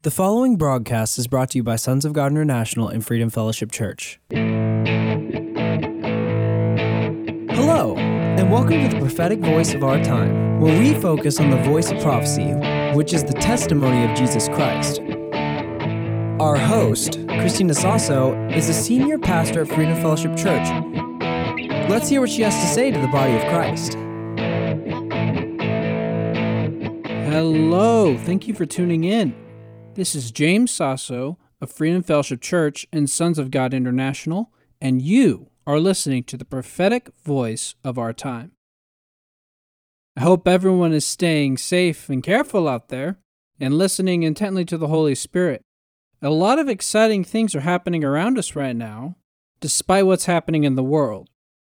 The following broadcast is brought to you by Sons of God International and Freedom Fellowship Church. Hello, and welcome to the prophetic voice of our time, where we focus on the voice of prophecy, which is the testimony of Jesus Christ. Our host, Christina Sasso, is a senior pastor at Freedom Fellowship Church. Let's hear what she has to say to the body of Christ. Hello, thank you for tuning in. This is James Sasso of Freedom Fellowship Church and Sons of God International, and you are listening to the prophetic voice of our time. I hope everyone is staying safe and careful out there and listening intently to the Holy Spirit. A lot of exciting things are happening around us right now, despite what's happening in the world.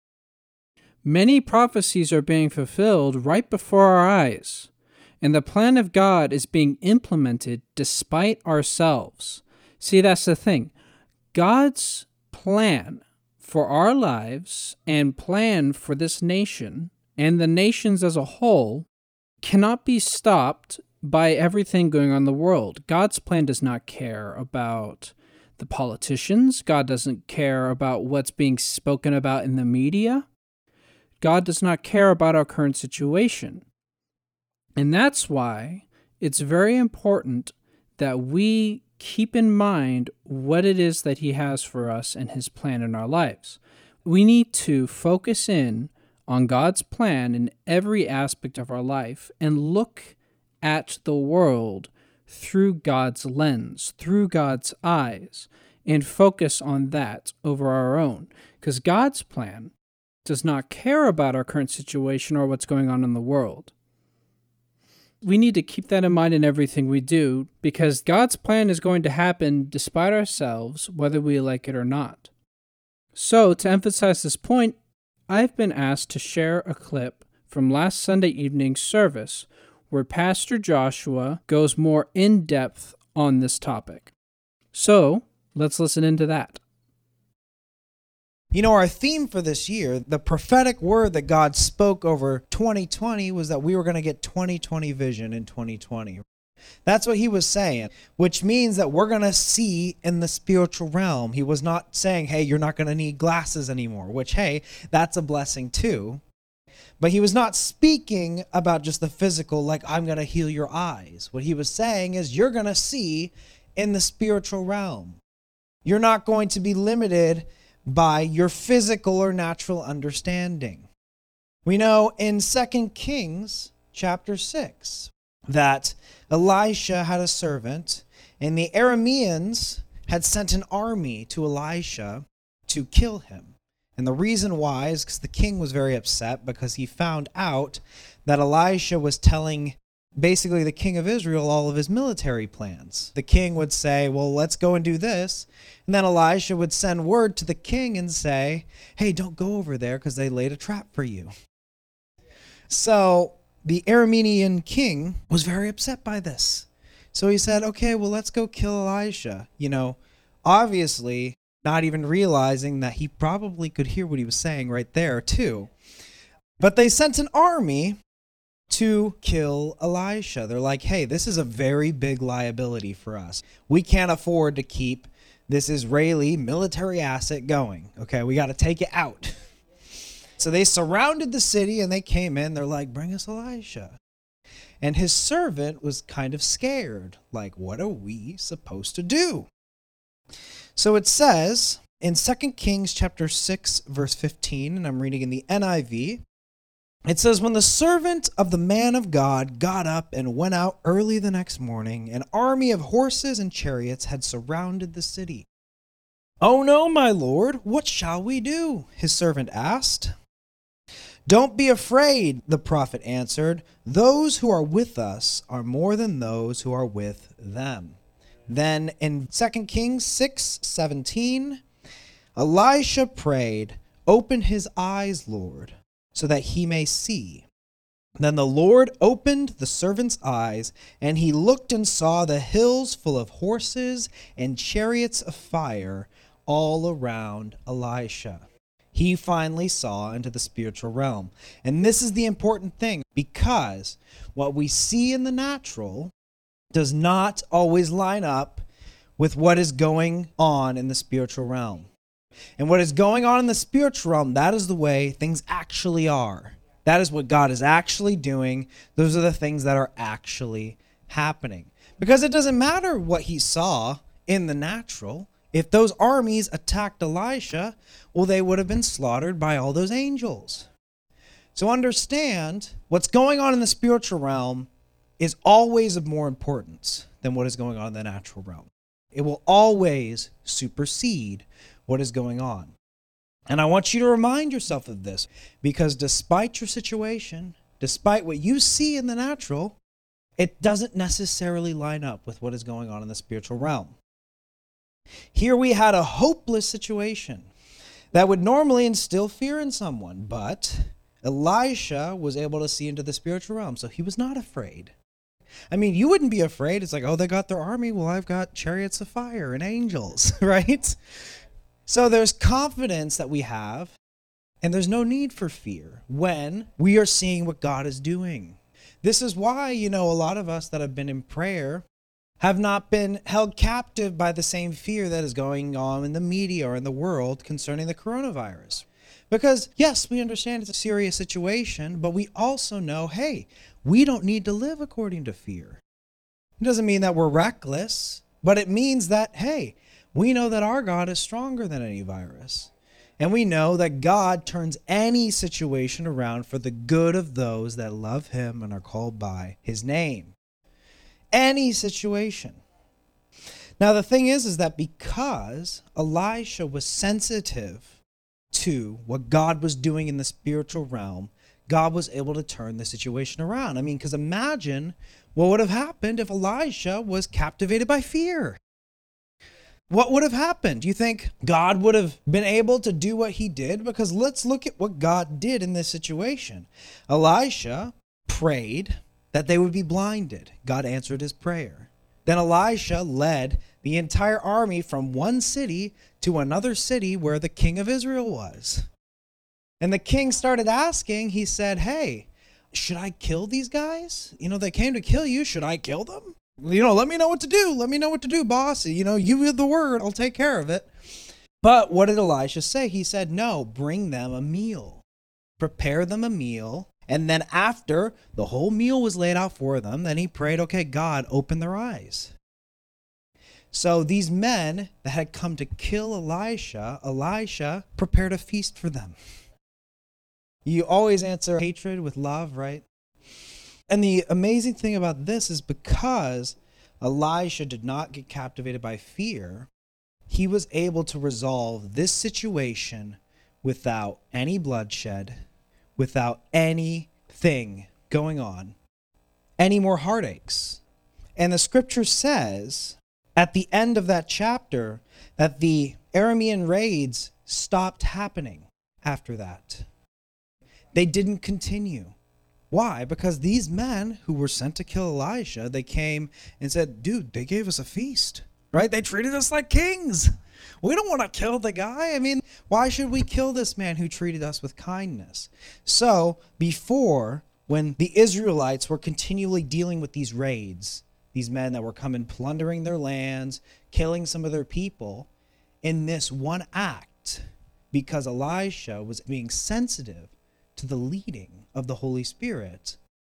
Many prophecies are being fulfilled right before our eyes. And the plan of God is being implemented despite ourselves. See, that's the thing. God's plan for our lives and plan for this nation and the nations as a whole cannot be stopped by everything going on in the world. God's plan does not care about the politicians. God doesn't care about what's being spoken about in the media. God does not care about our current situation. And that's why it's very important that we keep in mind what it is that He has for us and His plan in our lives. We need to focus in on God's plan in every aspect of our life and look at the world through God's lens, through God's eyes, and focus on that over our own. Because God's plan does not care about our current situation or what's going on in the world. We need to keep that in mind in everything we do, because God's plan is going to happen despite ourselves, whether we like it or not. So, to emphasize this point, I've been asked to share a clip from last Sunday evening's service where Pastor Joshua goes more in depth on this topic. So, let's listen into that. You know, our theme for this year, the prophetic word that God spoke over 2020 was that we were going to get 2020 vision in 2020. That's what He was saying, which means that we're going to see in the spiritual realm. He was not saying, hey, you're not going to need glasses anymore, which, hey, that's a blessing too. But He was not speaking about just the physical, like I'm going to heal your eyes. What He was saying is you're going to see in the spiritual realm. You're not going to be limited by your physical or natural understanding. We know in 2 Kings chapter 6 that Elisha had a servant, and the Arameans had sent an army to Elisha to kill him. And the reason why is because the king was very upset because he found out that Elisha was telling basically the king of Israel all of his military plans. The king would say, well, let's go and do this. And then Elisha would send word to the king and say, hey, don't go over there because they laid a trap for you. So the Aramean king was very upset by this. So he said, okay, well, let's go kill Elisha. You know, obviously not even realizing that he probably could hear what he was saying right there too. But they sent an army to kill Elisha. They're like, hey, this is a very big liability for us. We can't afford to keep this Israeli military asset going. Okay, we got to take it out. So they surrounded the city and they came in. They're like, bring us Elisha. And his servant was kind of scared. Like, what are we supposed to do? So it says in 2 Kings chapter 6, verse 15, and I'm reading in the NIV, it says, when the servant of the man of God got up and went out early the next morning, an army of horses and chariots had surrounded the city. Oh no, my lord, what shall we do? His servant asked. Don't be afraid, the prophet answered. Those who are with us are more than those who are with them. Then in 2 Kings 6:17, Elisha prayed, open his eyes, Lord, so that he may see. Then the Lord opened the servant's eyes, and he looked and saw the hills full of horses and chariots of fire all around Elisha. He finally saw into the spiritual realm. And this is the important thing, because what we see in the natural does not always line up with what is going on in the spiritual realm. And what is going on in the spiritual realm, that is the way things actually are. That is what God is actually doing. Those are the things that are actually happening. Because it doesn't matter what he saw in the natural. If those armies attacked Elisha, well, they would have been slaughtered by all those angels. So understand, what's going on in the spiritual realm is always of more importance than what is going on in the natural realm. It will always supersede what is going on. And I want you to remind yourself of this, because despite your situation, despite what you see in the natural, it doesn't necessarily line up with what is going on in the spiritual realm. Here we had a hopeless situation that would normally instill fear in someone, but Elisha was able to see into the spiritual realm, so he was not afraid. I mean, you wouldn't be afraid. It's like, oh, they got their army. Well, I've got chariots of fire and angels, right? So there's confidence that we have, and there's no need for fear when we are seeing what God is doing. This is why, a lot of us that have been in prayer have not been held captive by the same fear that is going on in the media or in the world concerning the coronavirus. Because, yes, we understand it's a serious situation, but we also know, hey, we don't need to live according to fear. It doesn't mean that we're reckless, but it means that, hey, we know that our God is stronger than any virus. And we know that God turns any situation around for the good of those that love him and are called by his name. Any situation. Now, the thing is that because Elisha was sensitive to what God was doing in the spiritual realm, God was able to turn the situation around. I mean, because imagine what would have happened if Elisha was captivated by fear. What would have happened? Do you think God would have been able to do what he did? Because let's look at what God did in this situation. Elisha prayed that they would be blinded. God answered his prayer. Then Elisha led the entire army from one city to another city where the king of Israel was. And the king started asking, he said, hey, should I kill these guys? They came to kill you. Should I kill them? Let me know what to do. Let me know what to do, boss. You have the word. I'll take care of it. But what did Elisha say? He said, no, bring them a meal. Prepare them a meal. And then after the whole meal was laid out for them, then he prayed, okay, God, open their eyes. So these men that had come to kill Elisha prepared a feast for them. You always answer hatred with love, right? And the amazing thing about this is because Elisha did not get captivated by fear, he was able to resolve this situation without any bloodshed, without anything going on, any more heartaches. And the scripture says at the end of that chapter that the Aramean raids stopped happening after that. They didn't continue. Why? Because these men who were sent to kill Elisha, they came and said, dude, they gave us a feast, right? They treated us like kings. We don't want to kill the guy. I mean, why should we kill this man who treated us with kindness? So before, when the Israelites were continually dealing with these raids, these men that were coming plundering their lands, killing some of their people, in this one act, because Elisha was being sensitive to the leading of the Holy Spirit.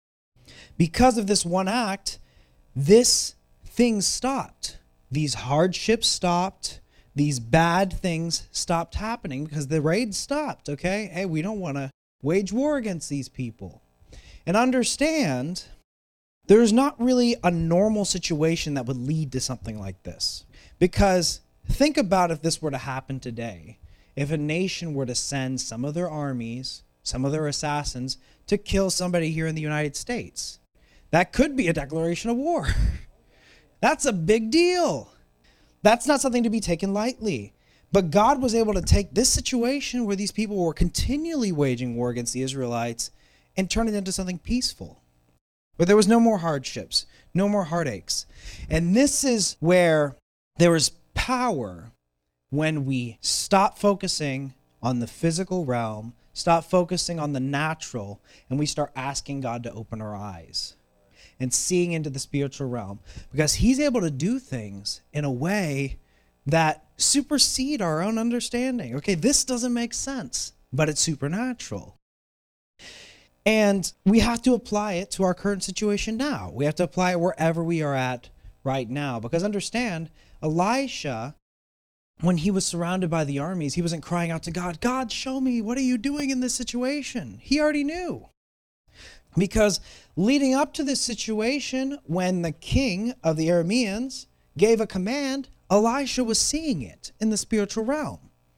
Because of this one act, this thing stopped. These hardships stopped. These bad things stopped happening because the raid stopped, okay? Hey, we don't want to wage war against these people. And understand, there's not really a normal situation that would lead to something like this. Because think about if this were to happen today. If a nation were to send some of their armies, some of their assassins, to kill somebody here in the United States. That could be a declaration of war. That's a big deal. That's not something to be taken lightly. But God was able to take this situation where these people were continually waging war against the Israelites and turn it into something peaceful, where there was no more hardships, no more heartaches. And this is where there is power when we stop focusing on the physical realm, stop focusing on the natural, and we start asking God to open our eyes. and seeing into the spiritual realm, because he's able to do things in a way that supersede our own understanding. Okay, this doesn't make sense, but it's supernatural. And we have to apply it to our current situation now. We have to apply it wherever we are at right now. Because understand, Elisha, when he was surrounded by the armies, he wasn't crying out to God, God, show me, what are you doing in this situation? He already knew. Because leading up to this situation, when the king of the Arameans gave a command, Elisha was seeing it in the spiritual realm.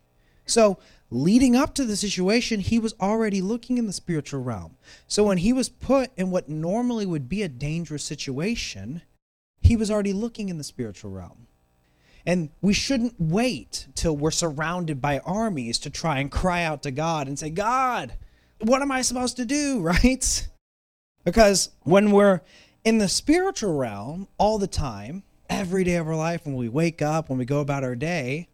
So leading up to the situation, he was already looking in the spiritual realm. So when he was put in what normally would be a dangerous situation, he was already looking in the spiritual realm. And we shouldn't wait till we're surrounded by armies to try and cry out to God and say, God, what am I supposed to do, right? Because when we're in the spiritual realm all the time, every day of our life, when we wake up, when we go about our day,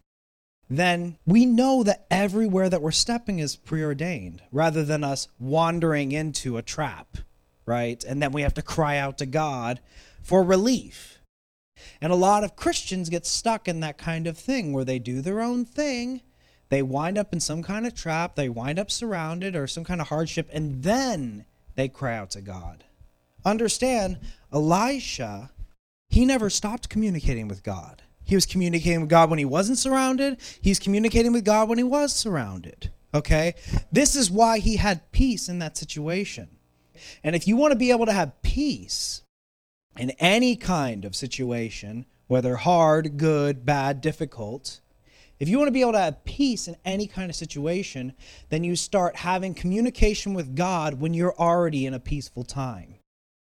then we know that everywhere that we're stepping is preordained, rather than us wandering into a trap, right? And then we have to cry out to God for relief. And a lot of Christians get stuck in that kind of thing where they do their own thing, they wind up in some kind of trap, they wind up surrounded or some kind of hardship, and then they cry out to God. Understand, Elisha, he never stopped communicating with God. He was communicating with God when he wasn't surrounded. He's communicating with God when he was surrounded. Okay? This is why he had peace in that situation. And if you want to be able to have peace in any kind of situation, whether hard, good, bad, difficult, if you want to be able to have peace in any kind of situation, then you start having communication with God when you're already in a peaceful time.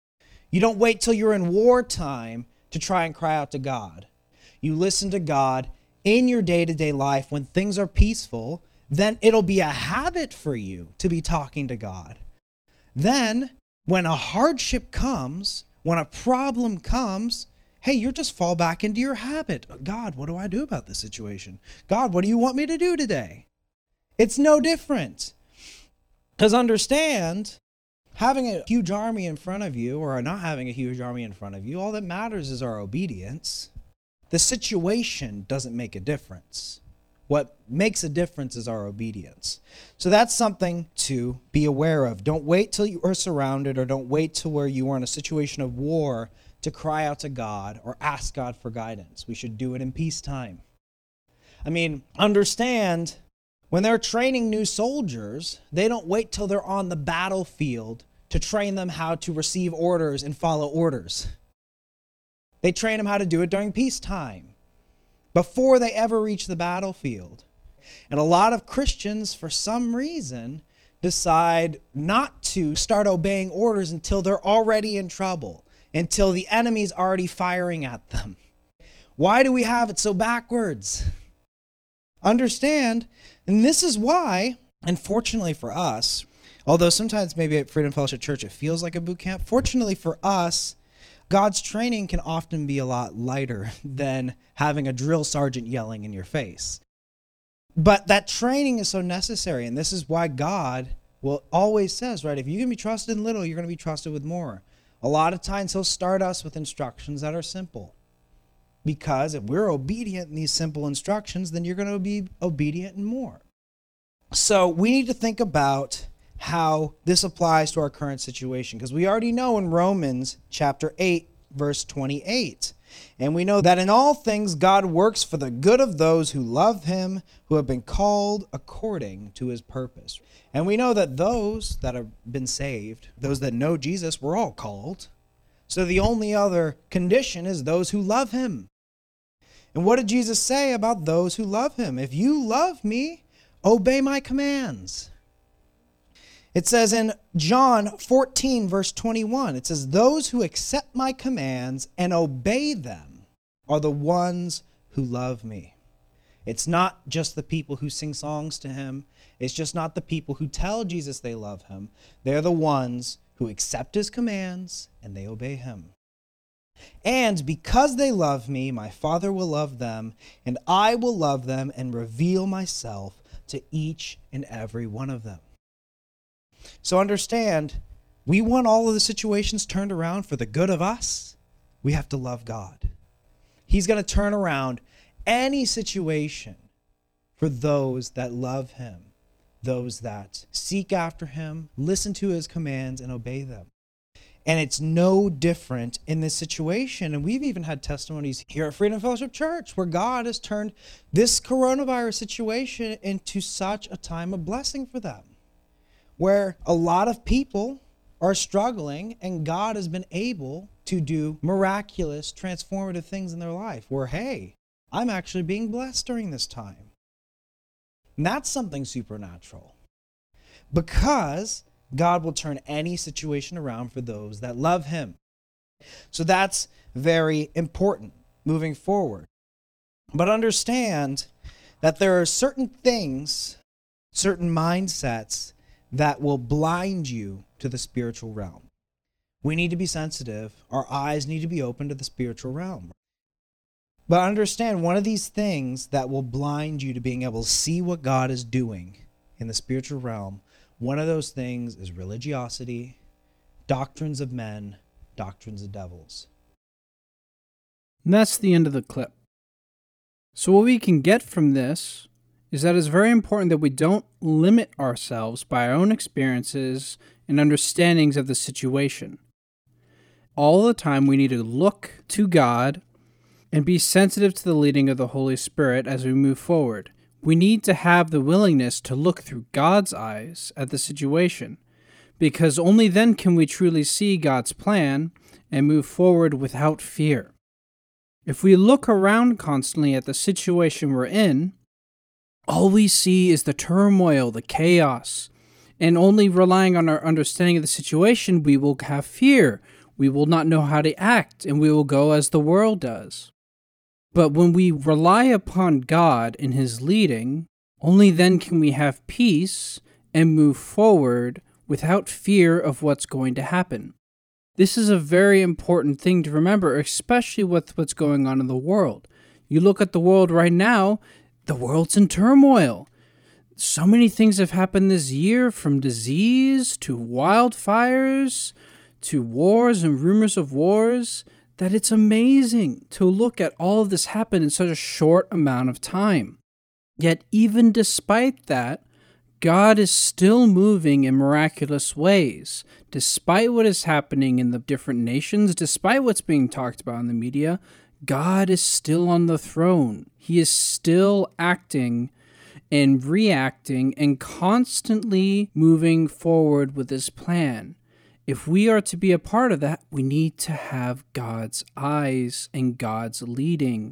You don't wait till you're in wartime to try and cry out to God. You listen to God in your day-to-day life when things are peaceful, then it'll be a habit for you to be talking to God. Then, when a hardship comes, when a problem comes, hey, you just fall back into your habit. God, what do I do about this situation? God, what do you want me to do today? It's no different. Because understand, having a huge army in front of you or not having a huge army in front of you, all that matters is our obedience. The situation doesn't make a difference. What makes a difference is our obedience. So that's something to be aware of. Don't wait till you are surrounded, or don't wait till where you are in a situation of war to cry out to God or ask God for guidance. We should do it in peacetime. I mean, understand, when they're training new soldiers, they don't wait till they're on the battlefield to train them how to receive orders and follow orders. They train them how to do it during peacetime, before they ever reach the battlefield. And a lot of Christians, for some reason, decide not to start obeying orders until they're already in trouble, until the enemy's already firing at them. Why do we have it so backwards? Understand, and this is why, unfortunately for us, although sometimes maybe at Freedom Fellowship Church it feels like a boot camp, fortunately for us, God's training can often be a lot lighter than having a drill sergeant yelling in your face. But that training is so necessary, and this is why God will always says, right, if you can be trusted in little, you're going to be trusted with more. A lot of times he'll start us with instructions that are simple. Because if we're obedient in these simple instructions, then you're going to be obedient in more. So we need to think about how this applies to our current situation, because we already know in Romans chapter 8, verse 28, and we know that in all things God works for the good of those who love him, who have been called according to his purpose. And we know that those that have been saved, those that know Jesus, were all called. So the only other condition is those who love him. And what did Jesus say about those who love him? If you love me, obey my commands. It says in John 14, verse 21, it says, those who accept my commands and obey them are the ones who love me. It's not just the people who sing songs to him. It's just not the people who tell Jesus they love him. They're the ones who accept his commands and they obey him. And because they love me, my Father will love them, and I will love them and reveal myself to each and every one of them. So understand, we want all of the situations turned around for the good of us, we have to love God. He's going to turn around any situation for those that love him, those that seek after him, listen to his commands, and obey them. And it's no different in this situation. And we've even had testimonies here at Freedom Fellowship Church where God has turned this coronavirus situation into such a time of blessing for them, where a lot of people are struggling and God has been able to do miraculous, transformative things in their life where, hey, I'm actually being blessed during this time. And that's something supernatural, because God will turn any situation around for those that love him. So that's very important moving forward. But understand that there are certain things, certain mindsets that will blind you to the spiritual realm. We need to be sensitive. Our eyes need to be open to the spiritual realm. But understand, one of these things that will blind you to being able to see what God is doing in the spiritual realm, one of those things is religiosity, doctrines of men, doctrines of devils. And that's the end of the clip. So what we can get from this is that it's very important that we don't limit ourselves by our own experiences and understandings of the situation. All the time we need to look to God and be sensitive to the leading of the Holy Spirit as we move forward. We need to have the willingness to look through God's eyes at the situation, because only then can we truly see God's plan and move forward without fear. If we look around constantly at the situation we're in, all we see is the turmoil, the chaos, and only relying on our understanding of the situation, we will have fear. We will not know how to act, and we will go as the world does. But when we rely upon God and his leading, only then can we have peace and move forward without fear of what's going to happen. This is a very important thing to remember, especially with what's going on in the world. You look at the world right now, the world's in turmoil. So many things have happened this year, from disease to wildfires to wars and rumors of wars, that it's amazing to look at all of this happen in such a short amount of time. Yet even despite that, God is still moving in miraculous ways. Despite what is happening in the different nations, despite what's being talked about in the media, God is still on the throne. He is still acting and reacting and constantly moving forward with his plan. If we are to be a part of that, we need to have God's eyes and God's leading.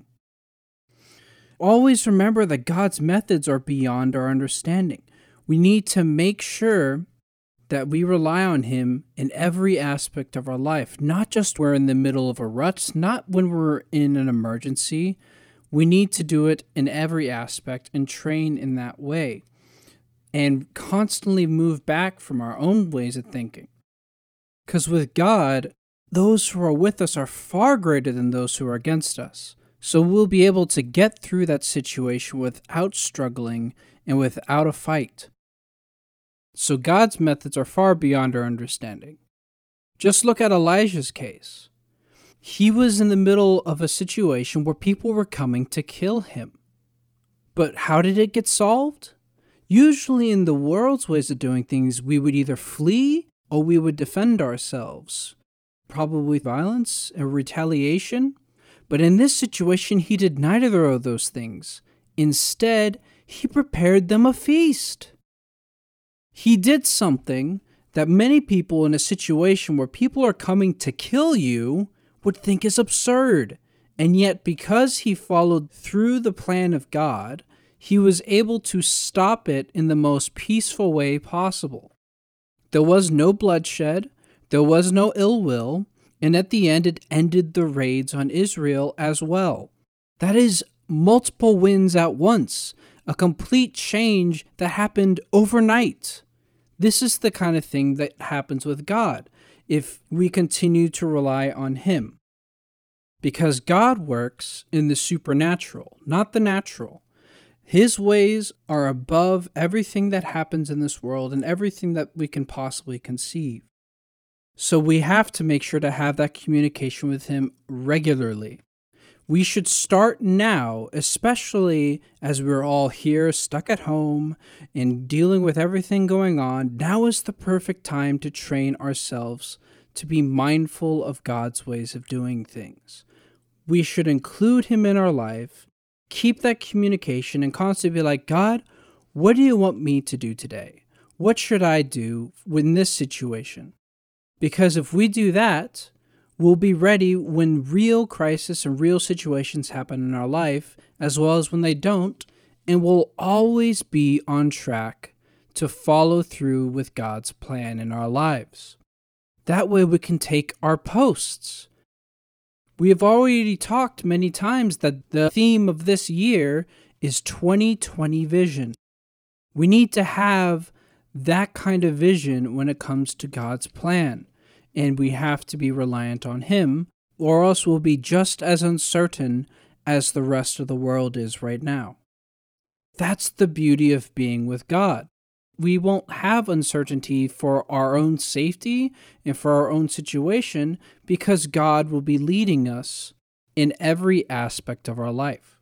Always remember that God's methods are beyond our understanding. We need to make sure that we rely on him in every aspect of our life, not just when we're in the middle of a rut, not when we're in an emergency. We need to do it in every aspect and train in that way, and constantly move back from our own ways of thinking. Because with God, those who are with us are far greater than those who are against us. So we'll be able to get through that situation without struggling and without a fight. So God's methods are far beyond our understanding. Just look at Elijah's case. He was in the middle of a situation where people were coming to kill him. But how did it get solved? Usually in the world's ways of doing things, we would either flee or we would defend ourselves. Probably violence and retaliation. But in this situation, he did neither of those things. Instead, he prepared them a feast. He did something that many people in a situation where people are coming to kill you would think is absurd. And yet, because he followed through the plan of God, he was able to stop it in the most peaceful way possible. There was no bloodshed, there was no ill will, and at the end it ended the raids on Israel as well. That is multiple wins at once, a complete change that happened overnight. This is the kind of thing that happens with God if we continue to rely on him. Because God works in the supernatural, not the natural. His ways are above everything that happens in this world and everything that we can possibly conceive. So we have to make sure to have that communication with Him regularly. We should start now, especially as we're all here stuck at home and dealing with everything going on. Now is the perfect time to train ourselves to be mindful of God's ways of doing things. We should include Him in our life, keep that communication, and constantly be like, God, what do you want me to do today? What should I do in this situation? Because if we do that, we'll be ready when real crisis and real situations happen in our life, as well as when they don't, and we'll always be on track to follow through with God's plan in our lives. That way we can take our posts. We have already talked many times that the theme of this year is 2020 vision. We need to have that kind of vision when it comes to God's plan. And we have to be reliant on Him, or else we'll be just as uncertain as the rest of the world is right now. That's the beauty of being with God. We won't have uncertainty for our own safety and for our own situation because God will be leading us in every aspect of our life.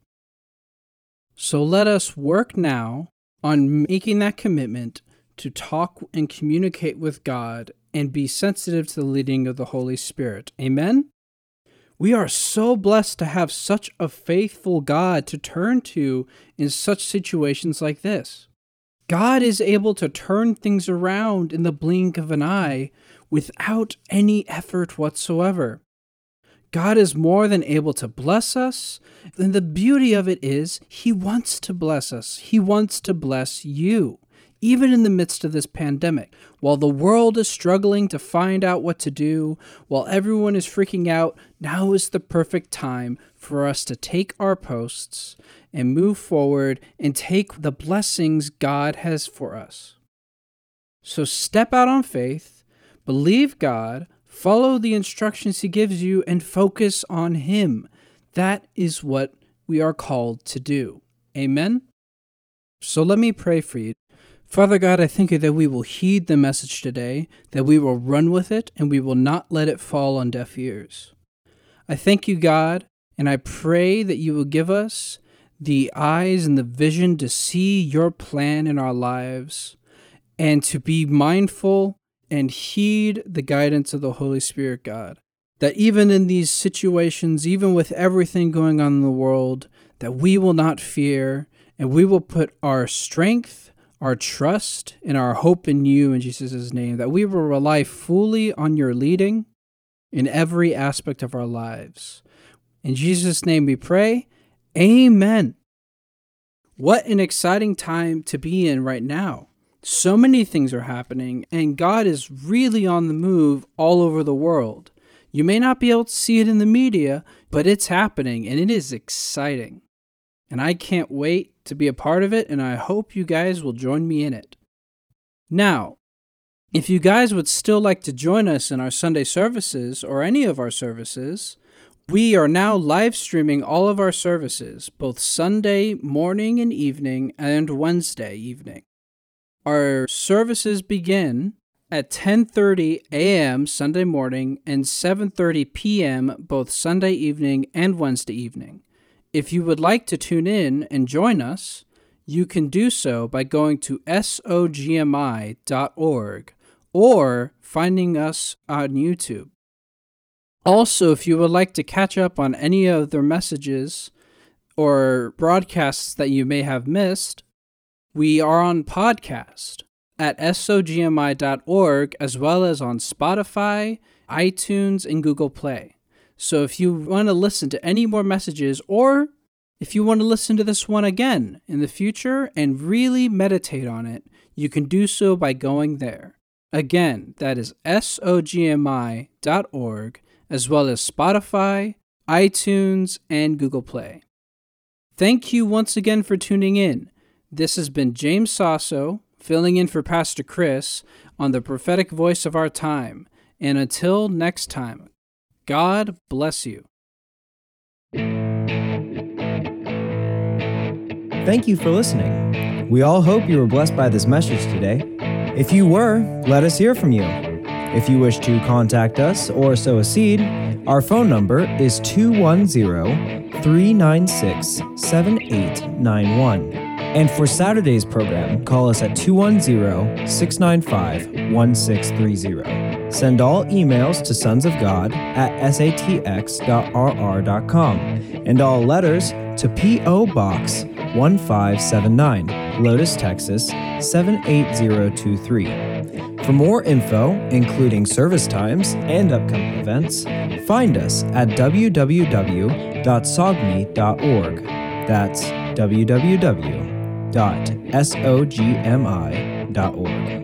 So let us work now on making that commitment to talk and communicate with God and be sensitive to the leading of the Holy Spirit. Amen? We are so blessed to have such a faithful God to turn to in such situations like this. God is able to turn things around in the blink of an eye without any effort whatsoever. God is more than able to bless us, and the beauty of it is He wants to bless us. He wants to bless you. Even in the midst of this pandemic, while the world is struggling to find out what to do, while everyone is freaking out, now is the perfect time for us to take our posts and move forward and take the blessings God has for us. So step out on faith, believe God, follow the instructions He gives you, and focus on Him. That is what we are called to do. Amen? So let me pray for you. Father God, I thank You that we will heed the message today, that we will run with it, and we will not let it fall on deaf ears. I thank You, God, and I pray that You will give us the eyes and the vision to see Your plan in our lives and to be mindful and heed the guidance of the Holy Spirit, God. That even in these situations, even with everything going on in the world, that we will not fear and we will put our strength, our trust, and our hope in You in Jesus' name, that we will rely fully on Your leading in every aspect of our lives. In Jesus' name we pray, amen. What an exciting time to be in right now. So many things are happening, and God is really on the move all over the world. You may not be able to see it in the media, but it's happening, and it is exciting. And I can't wait to be a part of it, and I hope you guys will join me in it. Now, if you guys would still like to join us in our Sunday services or any of our services, we are now live streaming all of our services, both Sunday morning and evening and Wednesday evening. Our services begin at 10:30 a.m. Sunday morning and 7:30 p.m. both Sunday evening and Wednesday evening. If you would like to tune in and join us, you can do so by going to sogmi.org or finding us on YouTube. Also, if you would like to catch up on any of their messages or broadcasts that you may have missed, we are on podcast at sogmi.org as well as on Spotify, iTunes, and Google Play. So if you want to listen to any more messages, or if you want to listen to this one again in the future and really meditate on it, you can do so by going there. Again, that is sogmi.org, as well as Spotify, iTunes, and Google Play. Thank you once again for tuning in. This has been James Sasso, filling in for Pastor Chris on the prophetic voice of our time. And until next time, God bless you. Thank you for listening. We all hope you were blessed by this message today. If you were, let us hear from you. If you wish to contact us or sow a seed, our phone number is 210-396-7891. And for Saturday's program, call us at 210-695-1630. Send all emails to sonsofgod@satx.rr.com and all letters to P.O. Box 1579, Lotus, Texas 78023. For more info, including service times and upcoming events, find us at www.sogmi.org. That's www.sogmi.org.